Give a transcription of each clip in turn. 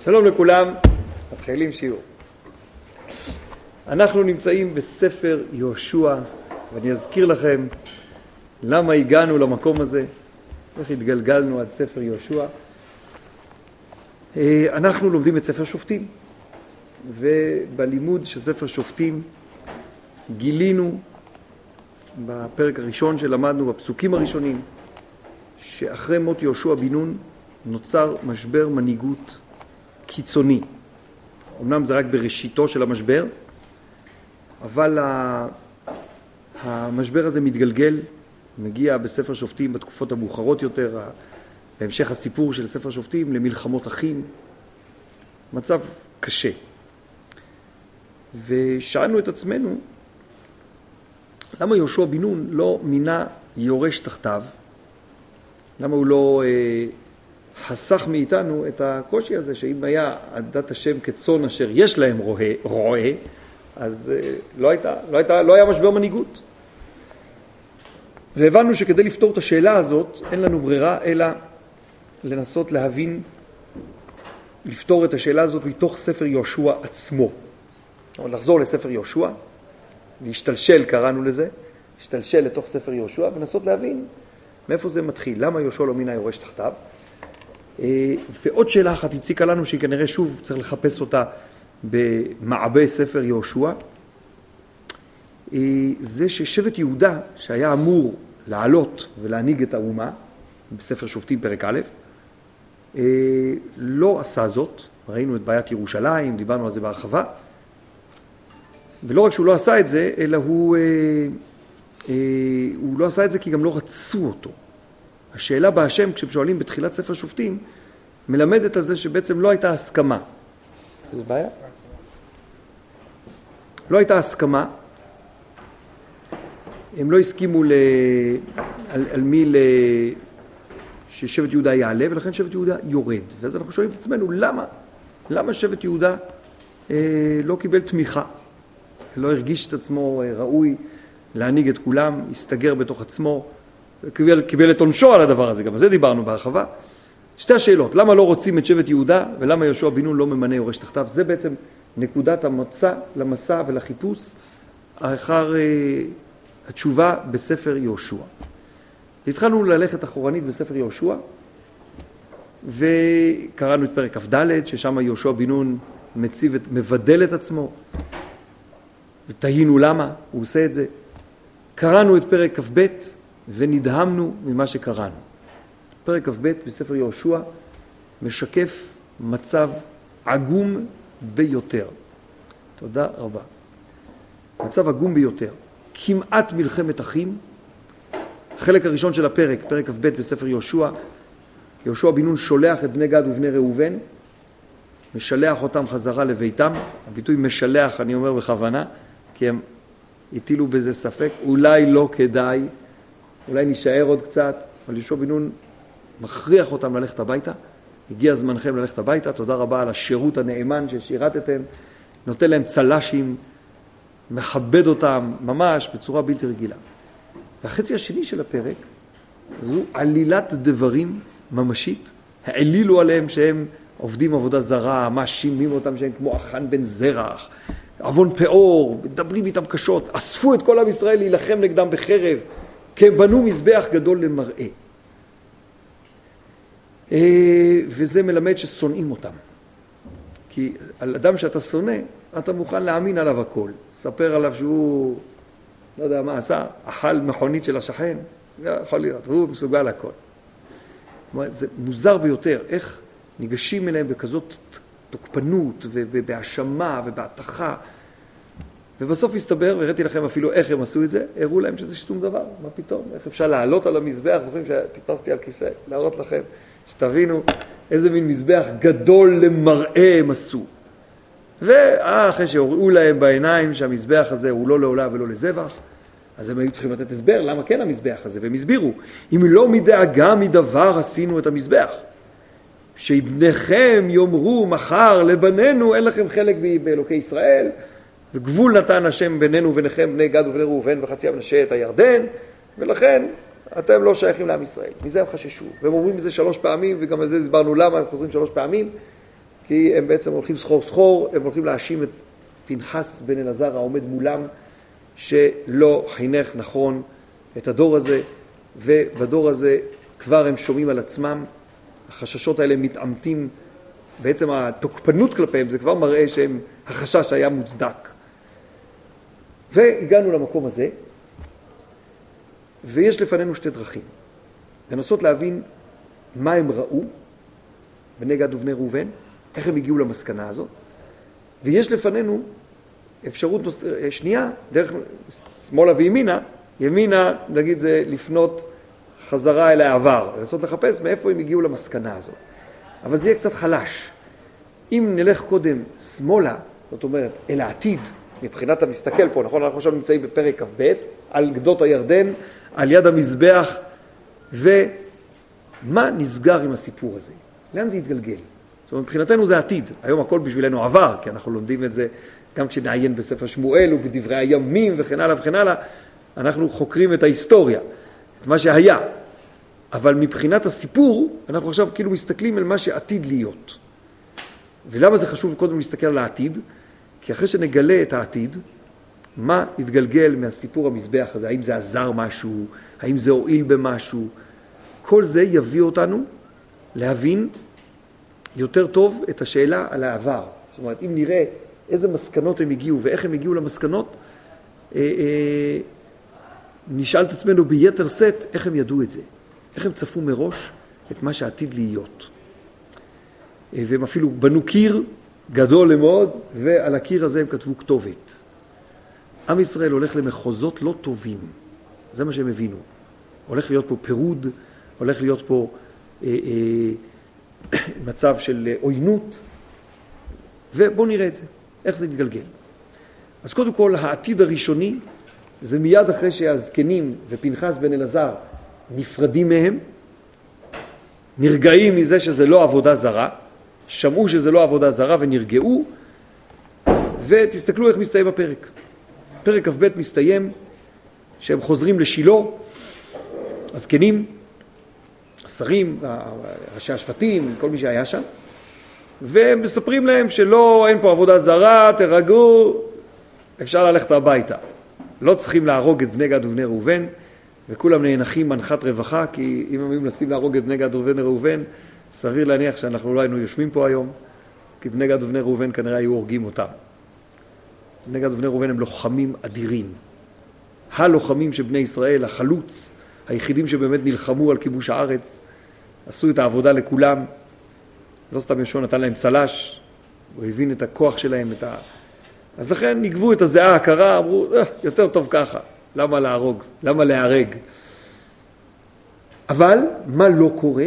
שלום לכולם, מתחילים שיעור. אנחנו נמצאים בספר יהושע, ואני אזכיר לכם למה הגענו למקום הזה, איך התגלגלנו עד ספר יהושע. אנחנו לומדים את ספר שופטים, ובלימוד של ספר שופטים גילינו בפרק הראשון שלמדנו, בפסוקים הראשונים, שאחרי מות יהושע בן נון נוצר משבר מנהיגות קיצוני. אמנם זה רק בראשיתו של המשבר, אבל המשבר הזה מתגלגל, מגיע בספר שופטים בתקופות המאוחרות יותר, בהמשך הסיפור של ספר שופטים, למלחמות אחים, מצב קשה. ושאלנו את עצמנו, למה יהושע בן נון לא מינה יורש תחתיו? למה הוא לא חסך מאיתנו את הקושי הזה, שאם היה עדת השם כצאן אשר יש להם רועה, אז לא היה משבר מנהיגות. והבנו שכדי לפתור את השאלה הזאת, אין לנו ברירה אלא לנסות להבין, לפתור את השאלה הזאת מתוך ספר יהושע עצמו. לחזור לספר יהושע, להשתלשל, קראנו לזה, להשתלשל לתוך ספר יהושע, ולנסות להבין מאיפה זה מתחיל, למה יהושע לא מינה יורש תחתיו. ועוד שאלה אחת הציקה לנו, שהיא כנראה שוב צריך לחפש אותה במעבה ספר יהושע, זה ששבט יהודה, שהיה אמור לעלות ולהנהיג את האומה, בספר שופטים פרק א', לא עשה זאת. ראינו את בעיית ירושלים, דיברנו על זה בהרחבה, ולא רק שהוא לא עשה את זה, אלא הוא לא עשה את זה כי גם לא רצו אותו. השאלה בהשם, כששואלים בתחילת ספר שופטים, מלמדת על זה שבעצם לא הייתה הסכמה. איזה בעיה? לא הייתה הסכמה. הם לא הסכימו על מי ששבט יהודה יעלה, ולכן שבט יהודה יורד. ואז אנחנו שואלים את עצמנו, למה שבט יהודה לא קיבל תמיכה? לא הרגיש את עצמו ראוי להנהיג את כולם, הסתגר בתוך עצמו, קיבל את עונשו על הדבר הזה, גם על זה דיברנו בהרחבה. שתי השאלות, למה לא רוצים את שבט יהודה, ולמה יהושע בן נון לא ממנה יורש תחתיו? זה בעצם נקודת המוצא למסע ולחיפוש אחר התשובה בספר יהושע. התחלנו ללכת אחורנית בספר יהושע, וקראנו את פרק כ"ד, ששם יהושע בן נון מבדל את עצמו, ותהינו למה הוא עושה את זה. קראנו את פרק כ"ב, ונדהמנו ממה שקראנו. פרק כ"ב בספר יהושע משקף מצב עגום ביותר. תודה רבה. מצב עגום ביותר. כמעט מלחמת אחים. החלק הראשון של הפרק, פרק כ"ב בספר יהושע, יהושע בן נון שולח את בני גד ובני ראובן, משלח אותם חזרה לביתם. הביטוי משלח אני אומר בכוונה, כי הם הטילו בזה ספק, אולי לא כדאי, אולי נשאר עוד קצת, אבל יהושע בן נון מכריח אותם ללכת הביתה. הגיע זמנכם ללכת הביתה, תודה רבה על השירות הנאמן ששירתתם, נותן להם צלשים, מכבד אותם ממש בצורה בלתי רגילה. והחצי השני של הפרק, זו עלילת דברים ממשית, העלילו עליהם שהם עובדים עבודה זרה, מאשימים אותם שהם כמו אחן בן זרח, אבון פאור, מדברים איתם קשות, אספו את כל עם ישראל להילחם נגדם בחרב, כי הם בנו מזבח גדול למראה. וזה מלמד ששונאים אותם. כי על אדם שאתה שונא, אתה מוכן להאמין עליו הכל. ספר עליו שהוא, לא יודע מה עשה, אכל מכונית של השכן, יכול להיות, הוא מסוגל הכל. זה מוזר ביותר, איך ניגשים אליהם בכזאת תוקפנות ובהאשמה ובהתחה. ובסוף הסתבר, והראיתי לכם אפילו איך הם עשו את זה, הראו להם שזה שום דבר, מה פתאום? איך אפשר לעלות על המזבח? זוכרים שטיפסתי על כיסא, להראות לכם, שתבינו איזה מין מזבח גדול למראה הם עשו. ואחרי שהוראו להם בעיניים שהמזבח הזה הוא לא לעולה ולא לזבח, אז הם היו צריכים לתת הסבר למה כן המזבח הזה, והם הסבירו, אם לא מדאגה מדבר עשינו את המזבח. שבניכם יאמרו מחר לבנינו, אין לכם חלק באלוקי ישראל, וגבול נתן השם בינינו וביניכם בני גד ובני ראובן וחצי המנשה את הירדן, ולכן אתם לא שייכים לעם ישראל. מזה הם חששו. והם אומרים את זה 3 פעמים, וגם על זה הסברנו למה הם חוזרים 3 פעמים. כי הם בעצם הולכים סחור, הם הולכים להאשים את פנחס בן אלעזר העומד מולם, שלא חינך נכון את הדור הזה, ובדור הזה כבר הם שומעים על עצמם, החששות האלה מתעמתים, בעצם התוקפנות כלפיהם זה כבר מראה שהחשש היה מוצדק. והגענו למקום הזה, ויש לפנינו שתי דרכים. לנסות להבין מה הם ראו, בני גד ובני ראובן, איך הם הגיעו למסקנה הזאת, ויש לפנינו אפשרות שנייה, דרך שמאלה וימינה, ימינה, נגיד זה לפנות חזרה אל העבר, לנסות לחפש מאיפה הם הגיעו למסקנה הזאת. אבל זה יהיה קצת חלש. אם נלך קודם שמאלה, זאת אומרת, אל העתיד, מבחינת המסתכל פה, נכון? אנחנו עכשיו נמצאים בפרק כ"ב, על גדות הירדן, על יד המזבח, ומה נסגר עם הסיפור הזה? לאן זה יתגלגל? זאת אומרת, מבחינתנו זה עתיד. היום הכל בשבילנו עבר, כי אנחנו לומדים את זה גם כשנעיין בספר שמואל ובדברי הימים וכן הלאה וכן הלאה, אנחנו חוקרים את ההיסטוריה, את מה שהיה. אבל מבחינת הסיפור, אנחנו עכשיו כאילו מסתכלים על מה שעתיד להיות. ולמה זה חשוב קודם להסתכל על העתיד? כי אחרי שנגלה את העתיד, מה יתגלגל מהסיפור המזבח הזה? האם זה עזר משהו? האם זה הועיל במשהו? כל זה יביא אותנו להבין יותר טוב את השאלה על העבר. זאת אומרת, אם נראה איזה מסקנות הם הגיעו ואיך הם הגיעו למסקנות, נשאל את עצמנו ביתר סט איך הם ידעו את זה. איך הם צפו מראש את מה שעתיד להיות. והם אפילו בנו קיר גדול מאוד, ועל הקיר הזה הם כתבו כתובת. עם ישראל הולך למחוזות לא טובים. זה מה שהם הבינו. הולך להיות פה פירוד, הולך להיות פה מצב של עוינות, ובואו נראה את זה, איך זה יתגלגל. אז קודם כל, העתיד הראשוני, זה מיד אחרי שהזקנים ופנחס בן אלעזר נפרדים מהם, נרגעים מזה שזה לא עבודה זרה, שמעו שזה לא עבודה זרה ונרגעו, ותסתכלו איך מסתיים הפרק. פרק כ"ב מסתיים שהם חוזרים לשילה, הזקנים, השרים, ראשי השבטים, כל מי שהיה שם, והם מספרים להם שלא, אין פה עבודה זרה, תרגעו, אפשר ללכת הביתה. לא צריכים להרוג את בני גד ובני ראובן, וכולם נאנחים מנחת רווחה, כי אם הם היו מנסים להרוג את בני גד ובני ראובן, סביר להניח שאנחנו לא היינו יושבים פה היום, כי בני גד ובני ראובן כנראה היו הורגים אותם. בני גד ובני ראובן הם לוחמים אדירים. הלוחמים של בני ישראל, החלוץ, היחידים שבאמת נלחמו על כיבוש הארץ, עשו את העבודה לכולם. לא סתם יהושע נתן להם צלש, הוא הבין את הכוח שלהם, אז לכן נגבו את הזיעה הקרה, אמרו, יותר טוב ככה, למה להרוג, למה להרג? אבל מה לא קורה?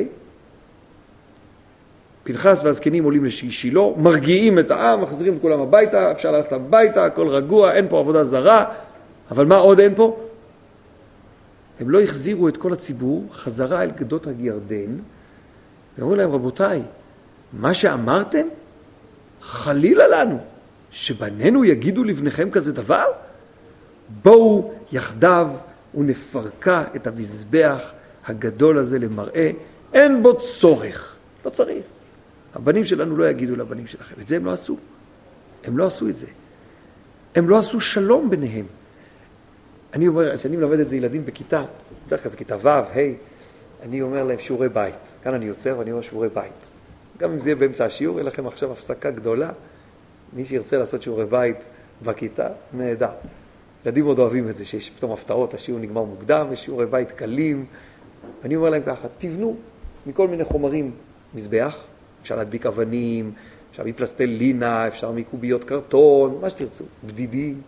פנחס והזקנים עולים לשילה, מרגיעים את העם, מחזירים את כולם הביתה, אפשר ללכת הביתה, הכל רגוע, אין פה עבודה זרה, אבל מה עוד אין פה? הם לא החזירו את כל הציבור חזרה אל גדות הירדן, ואמרו להם, רבותיי, מה שאמרתם, חלילה לנו, שבנינו יגידו לבניכם כזה דבר? בואו יחדיו ונפרקה את המזבח הגדול הזה למראה, אין בו צורך, לא צריך. הבנים שלנו לא יגידו לבנים שלכם, את זה הם לא עשו. הם לא עשו את זה. הם לא עשו שלום ביניהם. אני אומר, כשאני מלמד את זה ילדים בכיתה, בדרך כלל זה כיתה ו', אני אומר להם שיעורי בית. כאן אני יוצר ואני אומר שיעורי בית. גם אם זה יהיה באמצע השיעור, יהיה לכם עכשיו הפסקה גדולה. מי שירצה לעשות שיעורי בית בכיתה, נהדר. ילדים עוד אוהבים את זה, שיש פתאום הפתעות, השיעור נגמר מוקדם, יש שיעורי בית קלים. אני אומר להם ככה, תבנו מכל מיני חומרים מזבח, אפשר להדביק אבנים, אפשר מפלסטלינה, אפשר מקוביות קרטון, מה שתרצו, בדידים,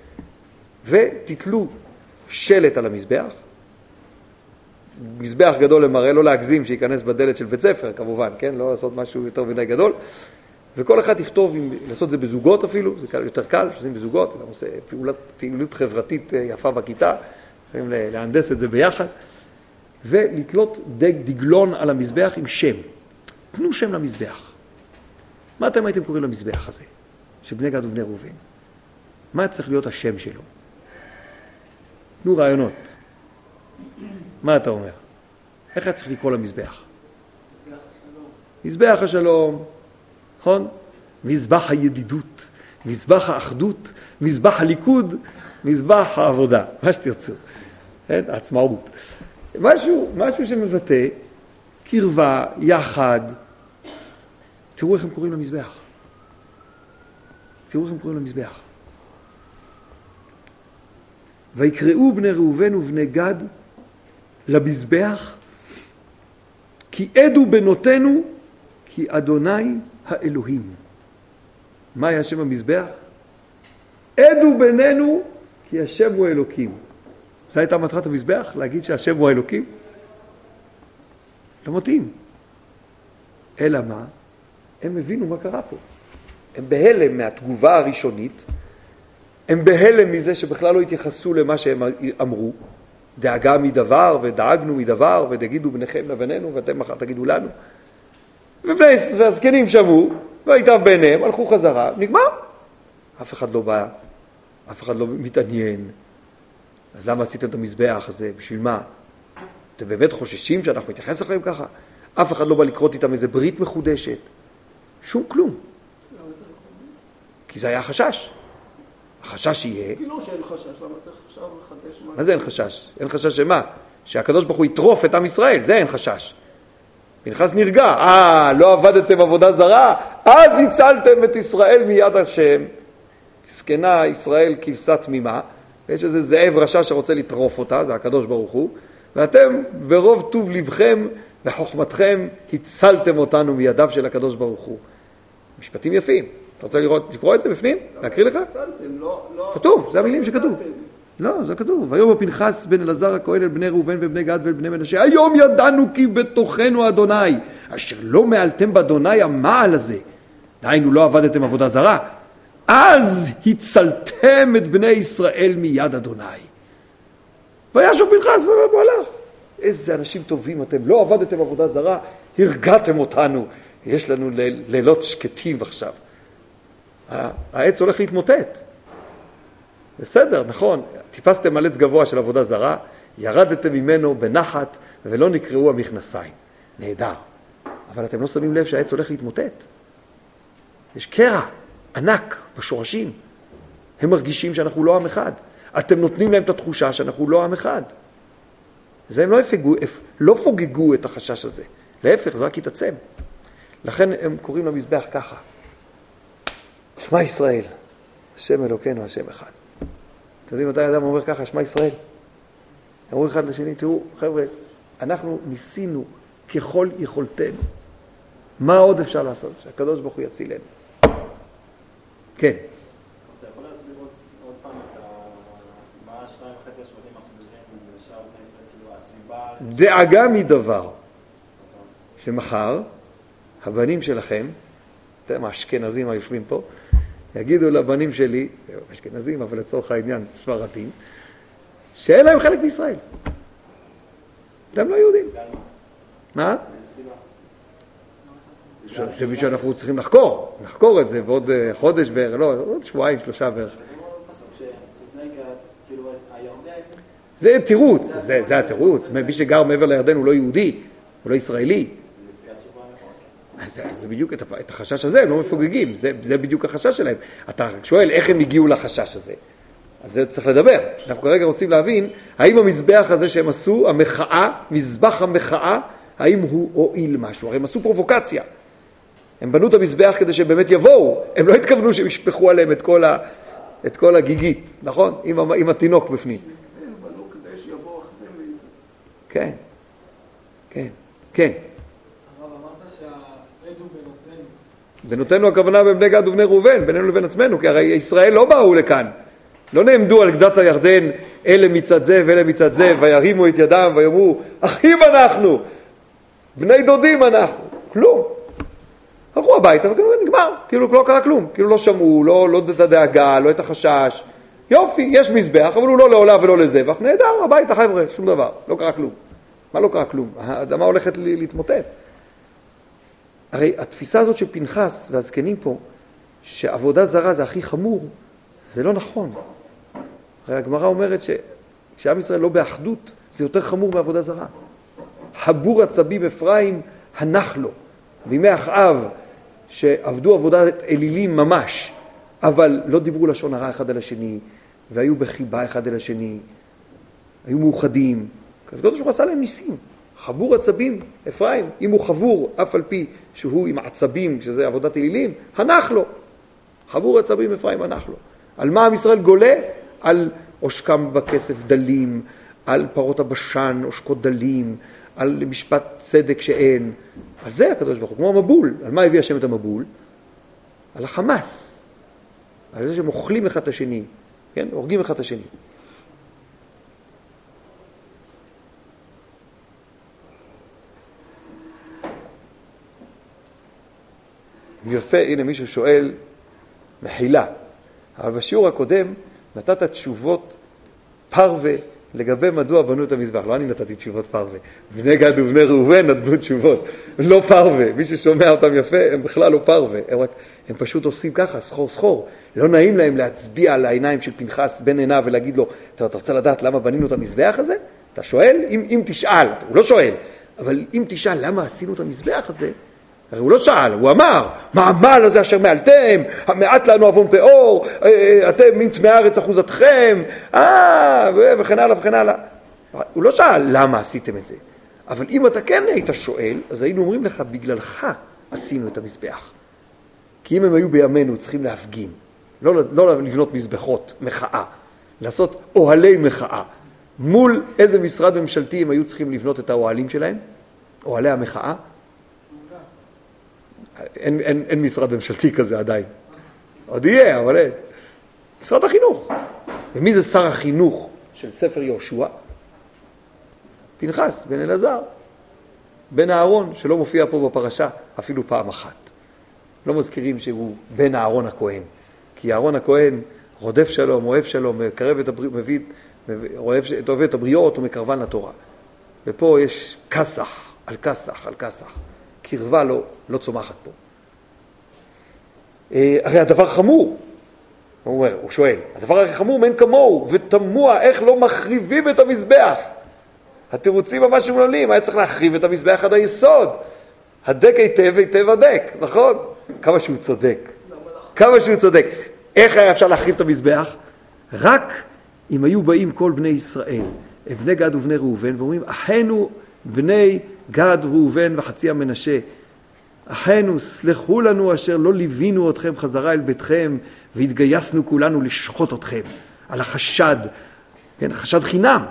ותתלו שלט על המזבח, מזבח גדול למראה, לא להגזים שיכנס בדלת של בית ספר, כמובן, כן? לא לעשות משהו יותר מדי גדול, וכל אחד יכתוב, לעשות זה בזוגות אפילו, זה יותר קל, שעושים בזוגות, זה עושה פעילות חברתית יפה בכיתה, יכולים להנדס את זה ביחד, ולתלות דגלון על המזבח עם שם. תנו שם למזבח. מה אתם הייתם קוראים למזבח הזה, של בני גד ובני ראובן? מה צריך להיות השם שלו? תנו רעיונות. מה אתה אומר? איך היה צריך לקרוא למזבח? מזבח השלום. נכון? מזבח הידידות, מזבח האחדות, מזבח הליכוד, מזבח העבודה, מה שתרצו. כן? העצמאות. משהו שמבטא קרבה, יחד. תראו איך הם קוראים למזבח. תראו איך הם קוראים למזבח. ויקראו בני ראובן ובני גד למזבח, כי עדו בנותינו, כי אדוני האלוהים. מה היה שם המזבח? עדו בינינו, כי השם הוא אלוקים. זו הייתה מטרת המזבח, להגיד שהשם הוא האלוקים? לא מתאים. אלא מה? הם הבינו מה קרה פה. הם בהלם מהתגובה הראשונית, הם בהלם מזה שבכלל לא התייחסו למה שהם אמרו, דאגה מדבר ודאגנו מדבר ותגידו בניכם לבנינו ואתם מחר תגידו לנו. והזקנים שמעו והייתה ביניהם, הלכו חזרה, נגמר. אף אחד לא בא, אף אחד לא מתעניין. אז למה עשיתם את המזבח הזה? בשביל מה? אתם באמת חוששים שאנחנו נתייחס לכם ככה? אף אחד לא בא לקרות איתם איזה ברית מחודשת. שום כלום. כי זה היה החשש. החשש יהיה... כי לא שאין חשש, למה צריך עכשיו לחדש מה? מה זה אין חשש? אין חשש שמה? שהקדוש ברוך הוא יטרוף את עם ישראל, זה אין חשש. פנחס נרגע, לא עבדתם עבודה זרה, אז הצלתם את ישראל מיד השם. סכנה ישראל כבשה תמימה, ויש איזה זאב רשע שרוצה לטרוף אותה, זה הקדוש ברוך הוא, ואתם ברוב טוב לבכם וחוכמתכם הצלתם אותנו מידיו של הקדוש ברוך הוא. משפטים יפים. אתה רוצה לקרוא את זה בפנים? להקריא לך? כתוב, זה המילים שכתוב. לא, זה כתוב. ויאמר פנחס בן אלעזר הכהן אל בני ראובן ובני גד ואל בני מנשה, היום ידענו כי בתוכנו אדוני, אשר לא מעלתם באדוני המעל הזה. דהיינו לא עבדתם עבודה זרה. אז הצלתם את בני ישראל מיד אדוני. וישוב פנחס והוא הלך. איזה אנשים טובים אתם, לא עבדתם עבודה זרה, הרגעתם אותנו. יש לנו לילות שקטים עכשיו. העץ הולך להתמוטט. בסדר, נכון, טיפסתם על עץ גבוה של עבודה זרה, ירדתם ממנו בנחת ולא נקראו המכנסיים. נהדר. אבל אתם לא שמים לב שהעץ הולך להתמוטט. יש קרע ענק בשורשים. הם מרגישים שאנחנו לא עם אחד. אתם נותנים להם את התחושה שאנחנו לא עם אחד. זה הם לא פוגגו את החשש הזה. להפך, זה רק יתעצם. לכן הם קוראים למזבח ככה. שמע ישראל, השם אלוקינו, השם אחד. אתם יודעים מתי אדם אומר ככה, שמע ישראל? אמרו אחד לשני, תראו, חבר'ה, אנחנו ניסינו ככל יכולתנו. מה עוד אפשר לעשות? שהקדוש ברוך הוא יצילנו. כן. אתה יכול להסביר עוד פעם את מה 2.5 השבטים הסביבים ושאר בני ישראל, כאילו הסיבה... דאגה מדבר. שמחר, הבנים שלכם, אתם האשכנזים היושבים פה, יגידו לבנים שלי, אשכנזים, אבל לצורך העניין ספרדים, שאין להם חלק בישראל. אתם לא יהודים. מה? זה מי שאנחנו צריכים לחקור את זה, ועוד חודש בערך, לא, עוד שבועיים, 3 בערך. זה תירוץ, זה התירוץ. מי שגר מעבר לירדן הוא לא יהודי, הוא לא ישראלי. זה בדיוק, את החשש הזה הם לא מפוגגים, זה בדיוק החשש שלהם. אתה שואל איך הם הגיעו לחשש הזה. אז זה צריך לדבר. אנחנו כרגע רוצים להבין, האם המזבח הזה שהם עשו, המחאה, מזבח המחאה, האם הוא הועיל משהו? הרי הם עשו פרובוקציה. הם בנו את המזבח כדי שהם באמת יבואו. הם לא התכוונו שהם ישפכו עליהם את כל הגיגית, נכון? עם התינוק בפנים. הם בנו כדי שיבואו אחרים ויצאו. כן, כן, כן. בנותינו הכוונה בבני גד ובני ראובן, בינינו לבין עצמנו, כי הרי ישראל לא באו לכאן. לא נעמדו על גדת הירדן, אלה מצד זה ואלה מצד זה, וירימו את ידם ויאמרו, אחים אנחנו, בני דודים אנחנו. כלום. הלכו הביתה ונגמר, כאילו לא קרה כלום. כאילו לא שמעו, לא את הדאגה, לא את החשש. יופי, יש מזבח, אבל הוא לא לעולה ולא לזבח. נהדר, הביתה חבר'ה, שום דבר. לא קרה כלום. מה לא קרה כלום? האדמה הולכת להתמוטט. הרי התפיסה הזאת של פנחס והזקנים פה, שעבודה זרה זה הכי חמור, זה לא נכון. הרי הגמרא אומרת שכשעם ישראל לא באחדות, זה יותר חמור מעבודה זרה. הבור עצבים אפרים הנח לו, בימי אחאב, שעבדו עבודת אלילים ממש, אבל לא דיברו לשון הרע אחד על השני, והיו בחיבה אחד על השני, היו מאוחדים. אז הקדוש ברוך הוא עשה להם ניסים. חבור עצבים, אפרים, אם הוא חבור, אף על פי שהוא עם עצבים, שזה עבודת אלילים, הנח לו. חבור עצבים אפרים הנח לו. על מה עם ישראל גולה? על עושקם בכסף דלים, על פרות הבשן, עושקות דלים, על משפט צדק שאין. על זה הקדוש ברוך הוא, כמו המבול. על מה הביא השם את המבול? על החמאס. על זה שהם אוכלים אחד את השני, כן? הורגים אחד את השני. יפה, הנה מישהו שואל, מחילה. אבל בשיעור הקודם נתת תשובות פרווה לגבי מדוע בנו את המזבח. לא אני נתתי תשובות פרווה. בני גד ובני ראובן נתנו תשובות. לא פרווה. מי ששומע אותם יפה, הם בכלל לא פרווה. הם פשוט עושים ככה, סחור סחור. לא נעים להם להצביע על העיניים של פנחס בן עיניו ולהגיד לו, אתה רוצה לדעת למה בנינו את המזבח הזה? אתה שואל? אם תשאל, הוא לא שואל. אבל אם תשאל למה עשינו את המזבח הזה, הרי הוא לא שאל, הוא אמר, מה המעל הזה אשר מעלתם, המעט לנו אבון פאור, אתם מן טמאי הארץ אחוזתכם, וכן הלאה וכן הלאה. הוא לא שאל למה עשיתם את זה. אבל אם אתה כן היית שואל, אז היינו אומרים לך, בגללך עשינו את המזבח. כי אם הם היו בימינו צריכים להפגין, לא לבנות מזבחות, מחאה, לעשות אוהלי מחאה. מול איזה משרד ממשלתי הם היו צריכים לבנות את האוהלים שלהם? אוהלי המחאה? אין משרד ממשלתי כזה עדיין. עוד יהיה, אבל אין. משרד החינוך. ומי זה שר החינוך של ספר יהושע? פנחס, בן אלעזר. בן אהרון, שלא מופיע פה בפרשה אפילו פעם אחת. לא מזכירים שהוא בן אהרון הכהן. כי אהרון הכהן רודף שלום, אוהב שלום, מקרב את אוהב את הבריות ומקרבן לתורה. ופה יש כסח על כסח על כסח. קרבה לא צומחת פה. הרי הדבר חמור, הוא שואל, הדבר הרי חמור מאין כמוהו, ותמוה איך לא מחריבים את המזבח. התירוצים ממש אומללים, היה צריך להחריב את המזבח עד היסוד. הדק היטב היטב הדק, נכון? כמה שהוא צודק. כמה שהוא צודק. איך היה אפשר להחריב את המזבח? רק אם היו באים כל בני ישראל, בני גד ובני ראובן, ואומרים, אחינו בני גד ראובן וחצי המנשה, אחינו, סלחו לנו אשר לא ליווינו אתכם חזרה אל ביתכם, והתגייסנו כולנו לשחוט אתכם על החשד, כן, חשד חינם.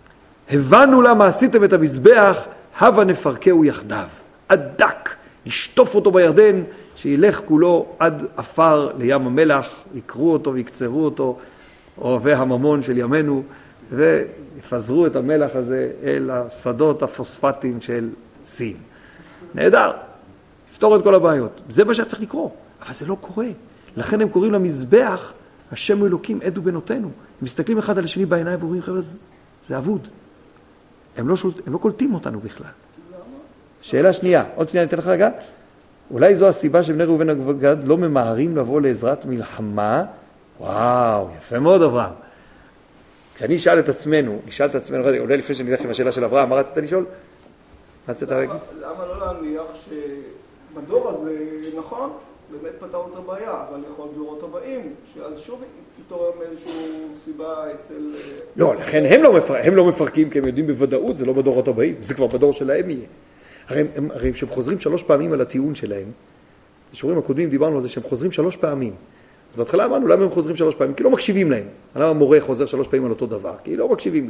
הבנו למה עשיתם את המזבח, הבה נפרקהו יחדיו. עדק, נשטוף אותו בירדן, שילך כולו עד אפר לים המלח, יקרו אותו ויקצרו אותו, אוהבי הממון של ימינו, ויפזרו את המלח הזה אל השדות הפוספטיים של סין. נהדר, יפתור את כל הבעיות. זה מה שהיה צריך לקרוא, אבל זה לא קורה. לכן הם קוראים למזבח, השם הוא אלוקים, עדו בנותינו. הם מסתכלים אחד על השני בעיניים ואומרים, חבר'ה, זה אבוד. הם לא קולטים אותנו בכלל. שאלה שנייה, עוד שנייה ניתן לך רגע. אולי זו הסיבה שבני ראובן וגד לא ממהרים לבוא לעזרת מלחמה. וואו, יפה מאוד אברהם. כשאני נשאל את עצמנו, אולי לפני שאני אלך עם השאלה של אברהם, מה רצית לשאול? מה רצית להגיד? למה לא להניח שבדור הזה, נכון, באמת פתרנו את הבעיה, אבל יכול דורות הבאים, שאז שוב יתעורר מאיזושהי סיבה אצל... לא, לכן הם לא מפרקים, כי הם יודעים בוודאות, זה לא בדורות הבאים, זה כבר בדור שלהם יהיה. הרי שהם חוזרים 3 פעמים על הטיעון שלהם, בשיעורים הקודמים דיברנו על זה שהם חוזרים 3 פעמים. אז בהתחלה אמרנו, למה הם חוזרים 3 פעמים? כי לא מקשיבים להם. למה המורה חוזר 3 פעמים על אותו דבר? כי לא מקשיבים לו.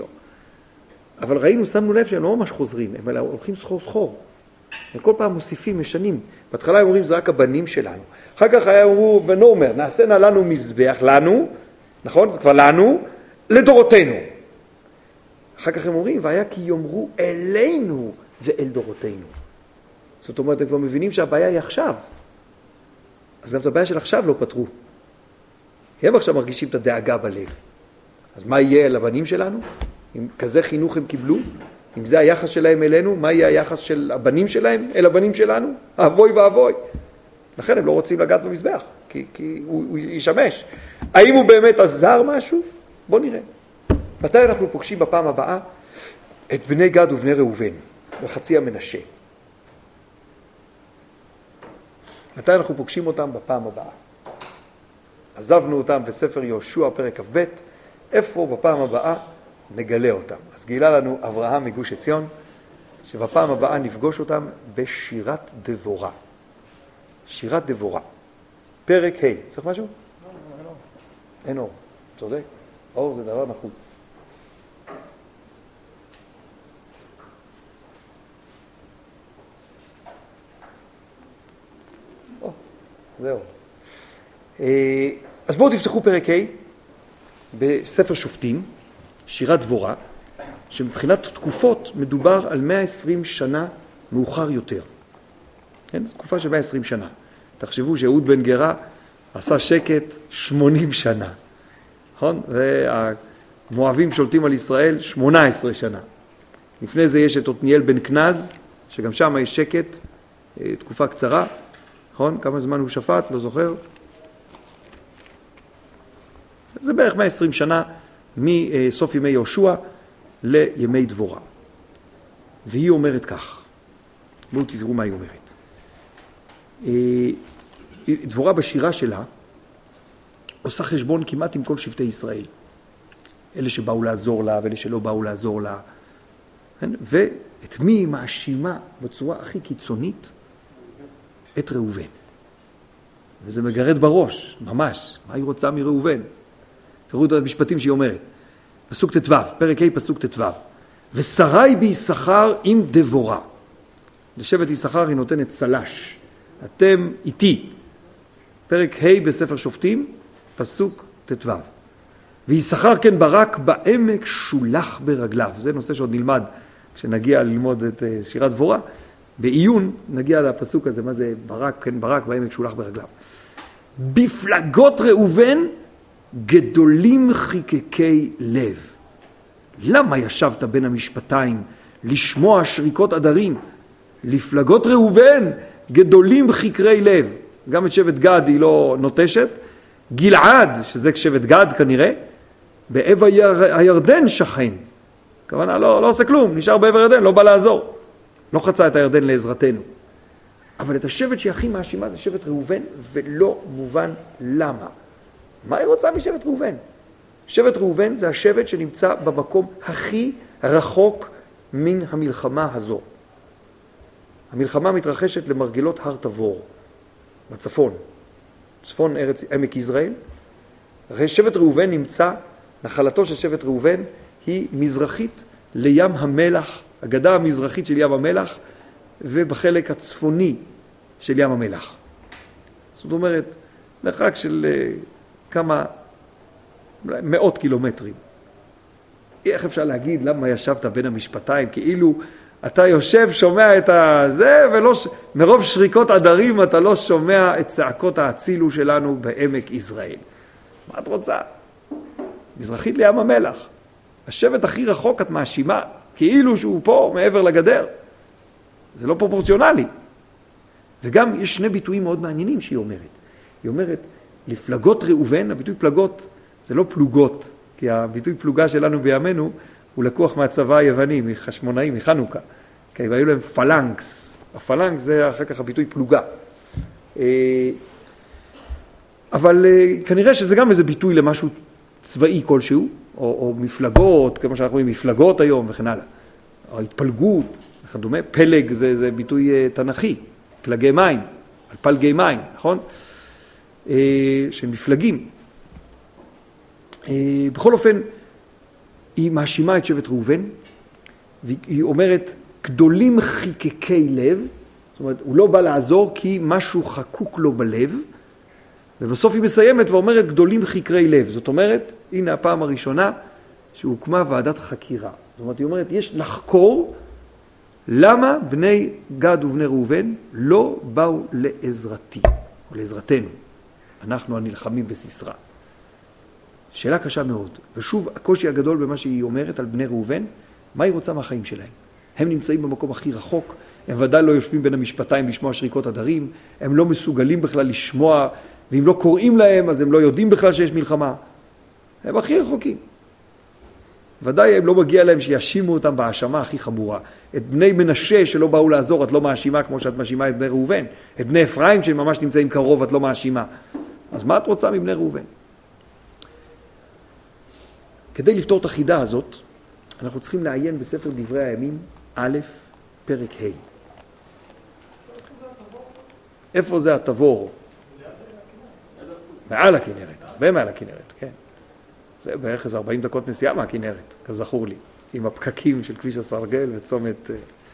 אבל ראינו, שמנו לב שהם לא ממש חוזרים, הם הולכים סחור. הם כל פעם מוסיפים, משנים. בהתחלה הם אומרים, זה רק הבנים שלנו. אחר כך היה אמרו, בנומר, נעשנה לנו מזבח, לנו, נכון? זה כבר לנו, לדורותינו. אחר כך הם אומרים, והיה כי יאמרו אלינו ואל דורותינו. זאת אומרת, הם כבר מבינים שהבעיה היא עכשיו. אז גם את הבעיה של עכשיו לא פתרו. הם עכשיו מרגישים את הדאגה בלב. אז מה יהיה לבנים שלנו? אם כזה חינוך הם קיבלו, אם זה היחס שלהם אלינו, מה יהיה היחס של הבנים שלהם אל הבנים שלנו? אבוי ואבוי. לכן הם לא רוצים לגעת במזבח, כי הוא ישמש. האם הוא באמת עזר משהו? בוא נראה. מתי אנחנו פוגשים בפעם הבאה את בני גד ובני ראובן, וחצי המנשה? מתי אנחנו פוגשים אותם? בפעם הבאה. עזבנו אותם בספר יהושע פרק כ"ב, איפה בפעם הבאה נגלה אותם. אז גילה לנו אברהם מגוש עציון, שבפעם הבאה נפגוש אותם בשירת דבורה. שירת דבורה. פרק ה'. צריך משהו? אין אור. צודק. אור זה דבר נחוץ. זהו. אז בואו תפתחו פרק ה' בספר שופטים, שירת דבורה, שמבחינת תקופות מדובר על 120 שנה מאוחר יותר. כן? זו תקופה של 120 שנה. תחשבו שאהוד בן גרה עשה שקט 80 שנה. נכון? והמואבים שולטים על ישראל 18 שנה. לפני זה יש את עתניאל בן כנז, שגם שם יש שקט, תקופה קצרה. נכון? כמה זמן הוא שפט? לא זוכר. זה בערך 120 שנה מסוף ימי יהושע לימי דבורה. והיא אומרת כך. בואו תזכרו מה היא אומרת. דבורה בשירה שלה עושה חשבון כמעט עם כל שבטי ישראל. אלה שבאו לעזור לה ואלה שלא באו לעזור לה. ואת מי היא מאשימה בצורה הכי קיצונית? את ראובן. וזה מגרד בראש, ממש. מה היא רוצה מראובן? תראו את המשפטים שהיא אומרת. פסוק ט"ו, פרק ה' פסוק ט"ו. ושרי ביששכר עם דבורה. לשבט יששכר היא נותנת צלש. אתם איתי. פרק ה' בספר שופטים, פסוק ט"ו. ויששכר כן ברק בעמק שולח ברגליו. זה נושא שעוד נלמד כשנגיע ללמוד את שירת דבורה. בעיון נגיע לפסוק הזה, מה זה ברק, כן ברק בעמק שולח ברגליו. בפלגות ראובן גדולים חיקקי לב. למה ישבת בין המשפטיים לשמוע שריקות עדרים? לפלגות ראובן גדולים חיקרי לב. גם את שבט גד היא לא נוטשת. גלעד, שזה שבט גד כנראה, בעבר הירדן שכן. כוונה לא עושה כלום, נשאר בעבר הירדן, לא בא לעזור. לא חצה את הירדן לעזרתנו. אבל את השבט שהכי מאשימה זה שבט ראובן, ולא מובן למה. מה היא רוצה משבט ראובן? שבט ראובן זה השבט שנמצא במקום הכי רחוק מן המלחמה הזו. המלחמה מתרחשת למרגלות הר תבור, בצפון, צפון ארץ עמק יזרעאל. שבט ראובן נמצא, נחלתו של שבט ראובן היא מזרחית לים המלח, הגדה המזרחית של ים המלח, ובחלק הצפוני של ים המלח. זאת אומרת, מרחק של כמה מאות קילומטרים. איך אפשר להגיד למה ישבת בין המשפטיים? כאילו אתה יושב, שומע את זה, מרוב שריקות עדרים אתה לא שומע את צעקות האצילו שלנו בעמק יזרעאל. מה את רוצה? מזרחית לים המלח. השבט הכי רחוק את מאשימה, כאילו שהוא פה מעבר לגדר. זה לא פרופורציונלי. וגם יש שני ביטויים מאוד מעניינים שהיא אומרת. היא אומרת, לפלגות ראובן, הביטוי פלגות זה לא פלוגות, כי הביטוי פלוגה שלנו בימינו הוא לקוח מהצבא היווני, מחשמונאי, מחנוכה. כי היו להם פלנקס. הפלנקס זה אחר כך הביטוי פלוגה. אבל כנראה שזה גם איזה ביטוי למשהו צבאי כלשהו, או מפלגות, כמו שאנחנו רואים, מפלגות היום וכן הלאה. או התפלגות, וכדומה. פלג זה ביטוי תנכי, פלגי מים, על פלגי מים, נכון? של מפלגים. בכל אופן, היא מאשימה את שבט ראובן, והיא אומרת, גדולים חיקקי לב, זאת אומרת, הוא לא בא לעזור כי משהו חקוק לו בלב, ובסוף היא מסיימת ואומרת, גדולים חיקרי לב. זאת אומרת, הנה הפעם הראשונה שהוקמה ועדת חקירה. זאת אומרת, היא אומרת, יש לחקור למה בני גד ובני ראובן לא באו לעזרתי, או לעזרתנו. אנחנו הנלחמים בסיסרא. שאלה קשה מאוד. ושוב, הקושי הגדול במה שהיא אומרת על בני ראובן, מה היא רוצה מהחיים שלהם? הם נמצאים במקום הכי רחוק, הם ודאי לא יושבים בין המשפטיים לשמוע שריקות עדרים, הם לא מסוגלים בכלל לשמוע, ואם לא קוראים להם, אז הם לא יודעים בכלל שיש מלחמה. הם הכי רחוקים. ודאי הם לא מגיע להם שישימו אותם בהאשמה הכי חמורה. את בני מנשה שלא באו לעזור, את לא מאשימה כמו שאת מאשימה את בני ראובן. את בני אפרים שממש נמצאים קרוב, את לא מאשימה. אז מה את רוצה מבני ראובן? כדי לפתור את החידה הזאת, אנחנו צריכים לעיין בספר דברי הימים, א', פרק ה'. איפה זה התבור? מעל הכנרת, הרבה מעל הכנרת, כן. זה בערך איזה 40 דקות נסיעה מהכנרת, כזכור לי, עם הפקקים של כביש הסרגל וצומת,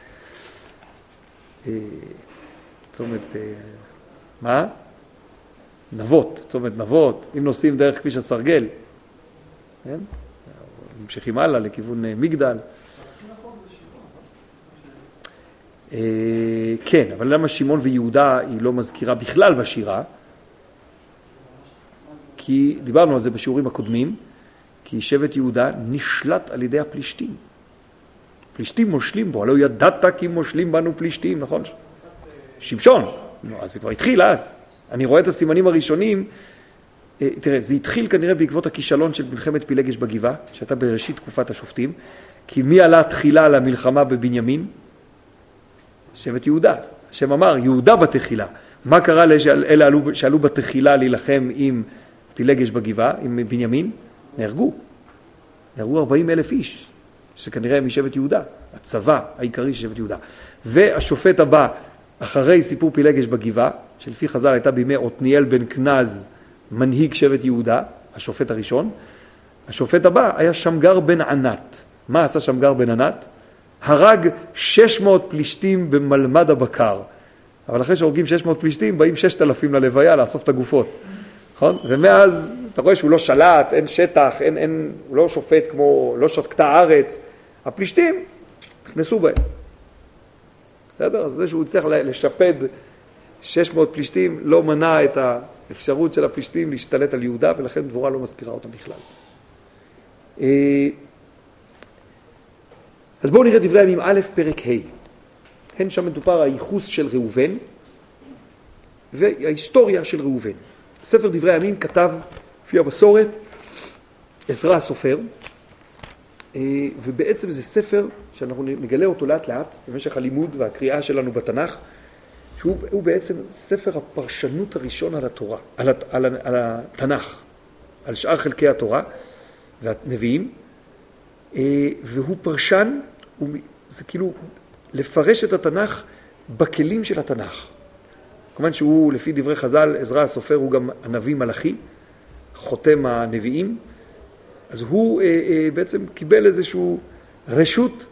מה? נבות, צומת נבות, אם נוסעים דרך כביש הסרגל, כן? ממשיכים הלאה לכיוון מגדל. כן, אבל למה שמעון ויהודה היא לא מזכירה בכלל בשירה? כי דיברנו על זה בשיעורים הקודמים, כי שבט יהודה נשלט על ידי הפלישתים. פלישתים מושלים בו, הלא ידעת כי מושלים בנו פלישתים, נכון? שמשון, אז זה כבר התחיל אז. אני רואה את הסימנים הראשונים, תראה, זה התחיל כנראה בעקבות הכישלון של מלחמת פילגש בגבעה, שהייתה בראשית תקופת השופטים, כי מי עלה תחילה למלחמה בבנימין? שבט יהודה. השם אמר, יהודה בתחילה. מה קרה לאלה שעלו בתחילה להילחם עם פילגש בגבעה, עם בנימין? נהרגו 40,000 איש, שכנראה משבט יהודה, הצבא העיקרי של שבט יהודה. והשופט הבא, אחרי סיפור פילגש בגבעה, שלפי חז"ל הייתה בימי עתניאל בן כנז, מנהיג שבט יהודה, השופט הראשון, השופט הבא היה שמגר בן ענת. מה עשה שמגר בן ענת? הרג 600 פלישתים במלמד הבקר. אבל אחרי שהורגים 600 פלישתים, באים 6,000 ללוויה לאסוף את הגופות. נכון? ומאז אתה רואה שהוא לא שלט, אין שטח, הוא לא שופט כמו, לא שתקתה הארץ. הפלישתים נכנסו בהם. בסדר? אז זה שהוא צריך לשפד 600 פלישתים, לא מנע את האפשרות של הפלישתים להשתלט על יהודה, ולכן דבורה לא מזכירה אותם בכלל. אז בואו נראה דברי הימים א', פרק ה'. הן שם מדובר הייחוס של ראובן, וההיסטוריה של ראובן. ספר דברי הימים כתב, לפי המסורת, עזרא הסופר, ובעצם זה ספר שאנחנו נגלה אותו לאט לאט במשך הלימוד והקריאה שלנו בתנ"ך, שהוא בעצם ספר הפרשנות הראשון על התורה, על התנ"ך, על שאר חלקי התורה והנביאים, והוא פרשן, זה כאילו לפרש את התנ"ך בכלים של התנ"ך. כמובן שהוא, לפי דברי חז"ל, עזרא הסופר הוא גם הנביא מלאכי, חותם הנביאים, אז הוא בעצם קיבל איזשהו רשות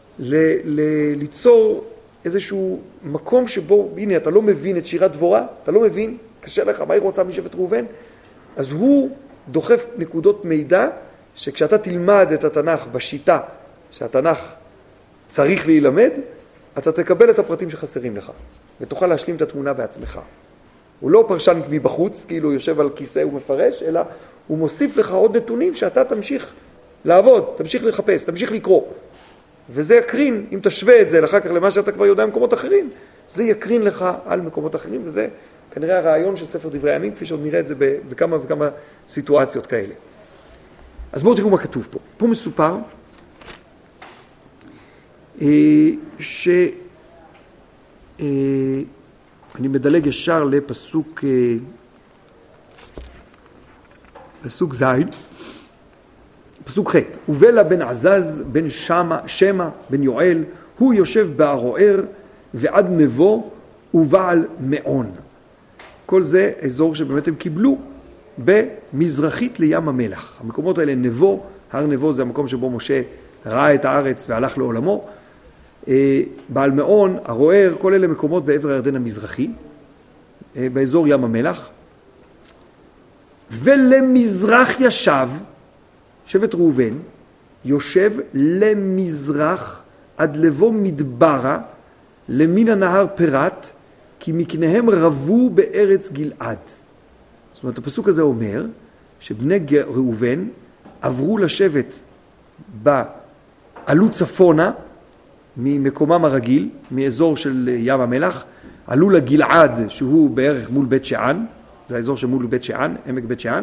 ליצור איזשהו מקום שבו, הנה, אתה לא מבין את שירת דבורה, אתה לא מבין, קשה לך, מה היא רוצה משבט ראובן? אז הוא דוחף נקודות מידע, שכשאתה תלמד את התנ"ך בשיטה שהתנ"ך צריך להילמד, אתה תקבל את הפרטים שחסרים לך, ותוכל להשלים את התמונה בעצמך. הוא לא פרשן מבחוץ, כאילו הוא יושב על כיסא ומפרש, אלא הוא מוסיף לך עוד נתונים שאתה תמשיך לעבוד, תמשיך לחפש, תמשיך לקרוא. וזה יקרין, אם תשווה את זה אחר כך למה שאתה כבר יודע במקומות אחרים, זה יקרין לך על מקומות אחרים, וזה כנראה הרעיון של ספר דברי הימים, כפי שעוד נראה את זה בכמה וכמה סיטואציות כאלה. אז בואו תראו מה כתוב פה. פה מסופר אני מדלג ישר לפסוק ז', פסוק ח'. ובלה בן עזז בן שמה בן יואל, הוא יושב בערוער ועד נבו ובעל מעון. כל זה אזור שבאמת הם קיבלו במזרחית לים המלח. המקומות האלה נבו, הר נבו זה המקום שבו משה ראה את הארץ והלך לעולמו. בעל מעון, ערוער, כל אלה מקומות בעבר הירדן המזרחי, באזור ים המלח. ולמזרח ישב, שבט ראובן, יושב למזרח עד לבוא מדברה, למין הנהר פרת, כי מקניהם רבו בארץ גלעד. זאת אומרת, הפסוק הזה אומר שבני ראובן עברו לשבט עלו צפונה ממקומם הרגיל, מאזור של ים המלח, עלו לגלעד שהוא בערך מול בית שען, זה האזור שמול בית שען, עמק בית שען,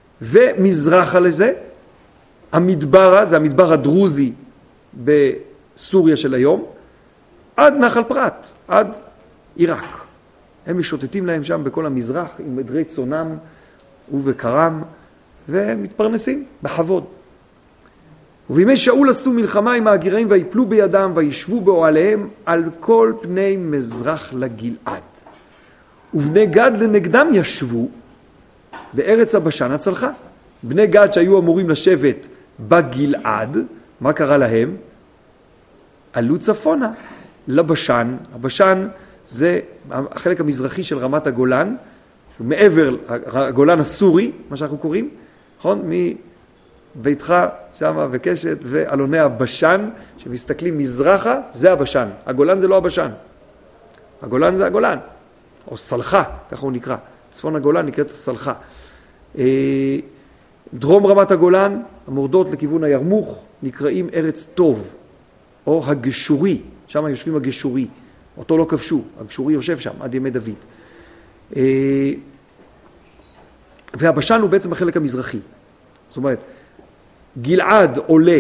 ומזרחה לזה, המדברה, זה המדבר הדרוזי סוריה של היום, עד נחל פרת, עד עיראק. הם משוטטים להם שם בכל המזרח עם עדרי צונם ובקרם, והם מתפרנסים בכבוד. ובימי שאול עשו מלחמה עם ההגיראים ויפלו בידם וישבו באוהליהם על כל פני מזרח לגלעד. ובני גד לנגדם ישבו בארץ הבשן הצלחה. בני גד שהיו אמורים לשבת בגלעד, מה קרה להם? עלו צפונה לבשן. הבשן זה החלק המזרחי של רמת הגולן, מעבר הגולן הסורי, מה שאנחנו קוראים, נכון? מביתך שמה וקשת ואלוני הבשן, שמסתכלים מזרחה, זה הבשן. הגולן זה לא הבשן. הגולן זה הגולן, או סלחה, ככה הוא נקרא. צפון הגולן נקראת סלחה. דרום רמת הגולן, המורדות לכיוון הירמוך, נקראים ארץ טוב, או הגשורי, שם יושבים הגשורי. אותו לא כבשו, הגשורי יושב שם עד ימי דוד. והבשן הוא בעצם החלק המזרחי. זאת אומרת, גלעד עולה,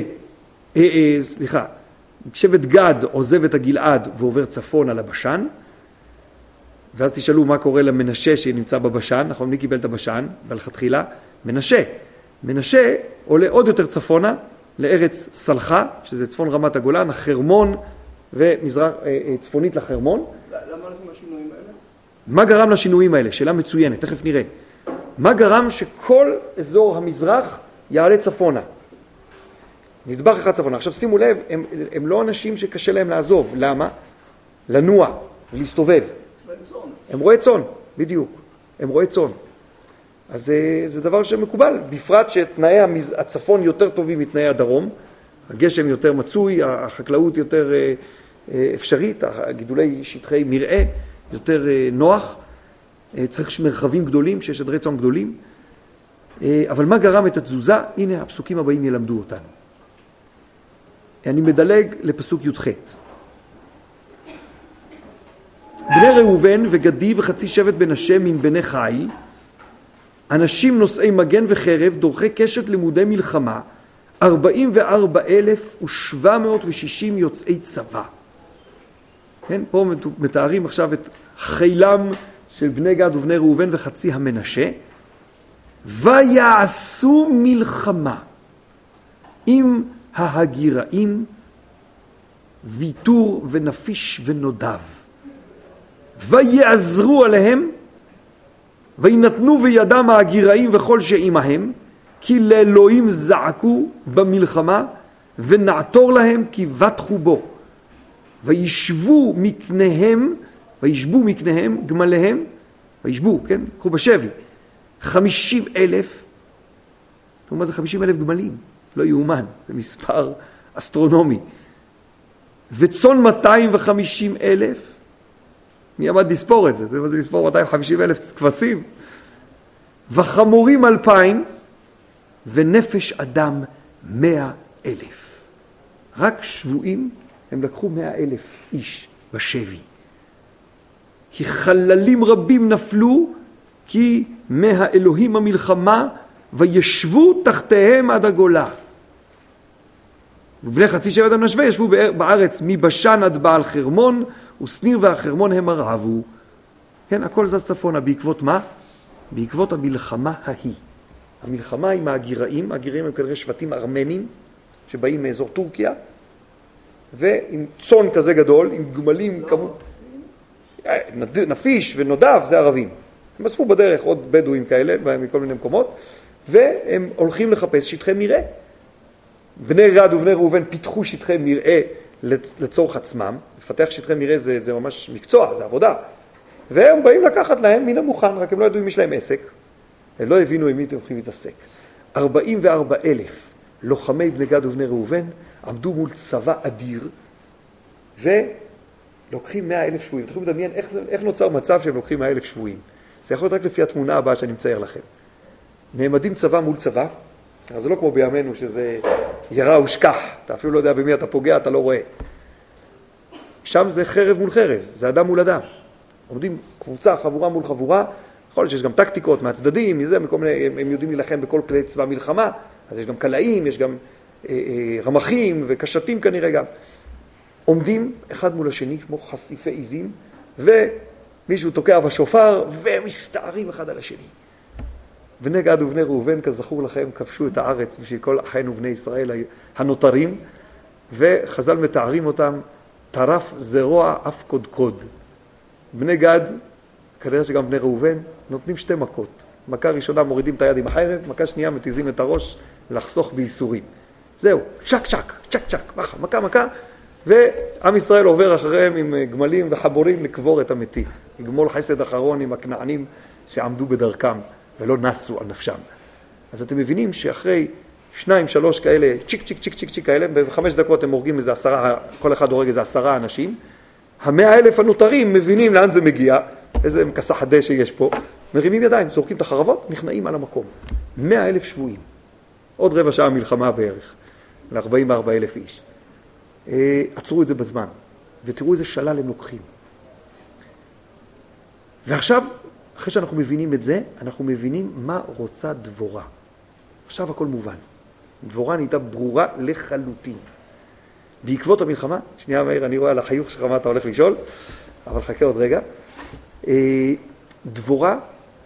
שבט גד עוזב את הגלעד ועובר צפון על הבשן, ואז תשאלו מה קורה למנשה שנמצא בבשן, נכון? מי קיבל את הבשן? בהלכתחילה, מנשה. מנשה עולה עוד יותר צפונה לארץ סלחה, שזה צפון רמת הגולן, החרמון ומזרח, צפונית לחרמון. למה עושים השינויים האלה? מה גרם לשינויים האלה? שאלה מצוינת, תכף נראה. מה גרם שכל אזור המזרח יעלה צפונה? נדבך אחד צפונה. עכשיו שימו לב, הם לא אנשים שקשה להם לעזוב. למה? לנוע ולהסתובב. הם רואי צאן, בדיוק. הם רואי צאן. אז זה דבר שמקובל, בפרט שתנאי הצפון יותר טובים מתנאי הדרום. הגשם יותר מצוי, החקלאות יותר אפשרית, הגידולי שטחי מרעה יותר נוח. צריך מרחבים גדולים, שיש עדרי צאן גדולים. אבל מה גרם את התזוזה? הנה הפסוקים הבאים ילמדו אותנו. אני מדלג לפסוק י"ח. בני ראובן וגדי וחצי שבט מנשה מן בני חיל, אנשים נושאי מגן וחרב, דורכי קשת לימודי מלחמה, 44,760 יוצאי צבא. כן, פה מתארים עכשיו את חילם של בני גד ובני ראובן וחצי המנשה, ויעשו מלחמה עם ההגיראים, ויתור ונפיש ונודב, ויעזרו עליהם, וינתנו בידם ההגיראים וכל שעימהם, כי לאלוהים זעקו במלחמה, ונעתור להם כי בטחו בו. וישבו מקניהם גמליהם, וישבו, כן? קחו בשבי, 50,000, אתה אומר, זה 50,000 גמלים, לא יאומן, זה מספר אסטרונומי. וצאן 250,000, מי עמד לספור את זה? זה מה זה לספור 250,000 כבשים? וחמורים 2,000, ונפש אדם 100,000. רק שבועים הם לקחו 100,000 איש בשבי. כי חללים רבים נפלו, כי מהאלוהים המלחמה, וישבו תחתיהם עד הגולה. ובני חצי שבט המנשווה ישבו בארץ מבשן עד בעל חרמון, וסניר והחרמון הם הרעבו. כן, הכל זה צפונה. בעקבות מה? בעקבות המלחמה ההיא. המלחמה עם ההגיראים, ההגיראים הם כנראה שבטים ארמנים, שבאים מאזור טורקיה, ועם צאן כזה גדול, עם גמלים כמות, נפיש ונודב, זה ערבים. הם אספו בדרך עוד בדואים כאלה, מכל מיני מקומות, והם הולכים לחפש שטחי מרעה. בני גד ובני ראובן פיתחו שטחי מרעה לצורך עצמם. לפתח שטחי מרעה זה ממש מקצוע, זה עבודה. והם באים לקחת להם מן המוכן, רק הם לא ידעו אם יש להם עסק. הם לא הבינו עם מי אתם הולכים להתעסק. 44,000 לוחמי בני גד ובני ראובן עמדו מול צבא אדיר, ולוקחים 100,000 שבויים. אתם יכולים לדמיין איך נוצר מצב שהם לוקחים 100,000 שבויים. זה יכול להיות רק לפי התמונה הבאה שאני מצייר לכם. נעמדים צבא מול צבא, אז זה לא כמו בימינו שזה ירה ושכח, אתה אפילו לא יודע במי אתה פוגע, אתה לא רואה. שם זה חרב מול חרב, זה אדם מול אדם. עומדים קבוצה, חבורה מול חבורה, יכול להיות שיש גם טקטיקות מהצדדים, מזה, הם יודעים להילחם בכל כלי צבא מלחמה, אז יש גם קלעים, יש גם רמחים וקשתים כנראה גם. עומדים אחד מול השני כמו חשיפי עיזים, ומישהו תוקע בשופר, ומסתערים אחד על השני. בני גד ובני ראובן, כזכור לכם, כבשו את הארץ בשביל כל אחינו בני ישראל הנותרים, וחז"ל מתארים אותם, טרף זרוע אף קודקוד. בני גד, כנראה שגם בני ראובן, נותנים שתי מכות. מכה ראשונה מורידים את היד עם החרב, מכה שנייה מתיזים את הראש לחסוך בייסורים. זהו, צ'ק צ'ק, צ'ק צ'ק, מכה מכה, ועם ישראל עובר אחריהם עם גמלים וחבורים לקבור את המתים. יגמול חסד אחרון עם הכנענים שעמדו בדרכם ולא נסו על נפשם. אז אתם מבינים שאחרי 2-3 כאלה, צ'יק צ'יק צ'יק צ'יק צ'יק כאלה, ב5 דקות הם הורגים איזה 10, כל אחד הורג איזה 10 אנשים. 100,000 הנותרים מבינים לאן זה מגיע, איזה מכסה חדה שיש פה, מרימים ידיים, זורקים את החרבות, נכנעים על המקום. 100,000 שבויים. עוד רבע שעה מלחמה בערך, ל-44,000 איש. עצרו את זה בזמן, ותראו איזה שלל הם לוקחים. ועכשיו, אחרי שאנחנו מבינים את זה, אנחנו מבינים מה רוצה דבורה. עכשיו הכל מובן. דבורה נהייתה ברורה לחלוטין. בעקבות המלחמה, שנייה מאיר, אני רואה על החיוך שלך מה אתה הולך לשאול, אבל חכה עוד רגע. דבורה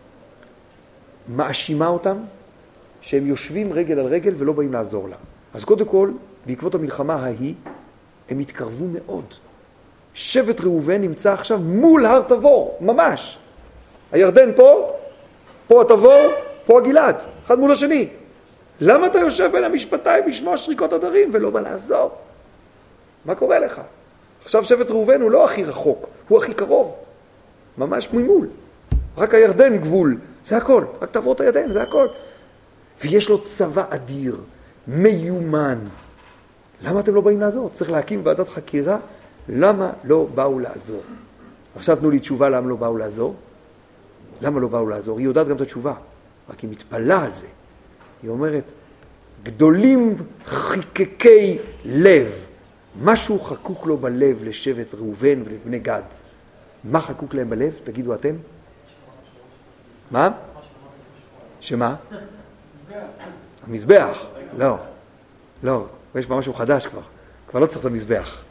מאשימה אותם שהם יושבים רגל על רגל ולא באים לעזור לה. אז קודם כל, בעקבות המלחמה ההיא, הם התקרבו מאוד. שבט ראובן נמצא עכשיו מול הר תבור, ממש. הירדן פה, פה התבור, פה הגלעד, אחד מול השני. למה אתה יושב בין המשפטיים לשמוע שריקות הדרים ולא בא לעזור? מה קורה לך? עכשיו שבט ראובן הוא לא הכי רחוק, הוא הכי קרוב. ממש ממול. רק הירדן גבול, זה הכל. רק תעבור את הירדן, זה הכל. ויש לו צבא אדיר, מיומן. למה אתם לא באים לעזור? צריך להקים ועדת חקירה. למה לא באו לעזור? עכשיו תנו לי תשובה למה לא באו לעזור. למה לא באו לעזור? היא יודעת גם את התשובה, רק היא מתפלאה על זה. היא אומרת, גדולים חיקקי לב. משהו חקוק לו בלב לשבט ראובן ולבני גד. מה חקוק להם בלב? תגידו אתם. מה? שמה? המזבח. לא. לא. יש בה משהו חדש כבר. כבר לא צריך את המזבח.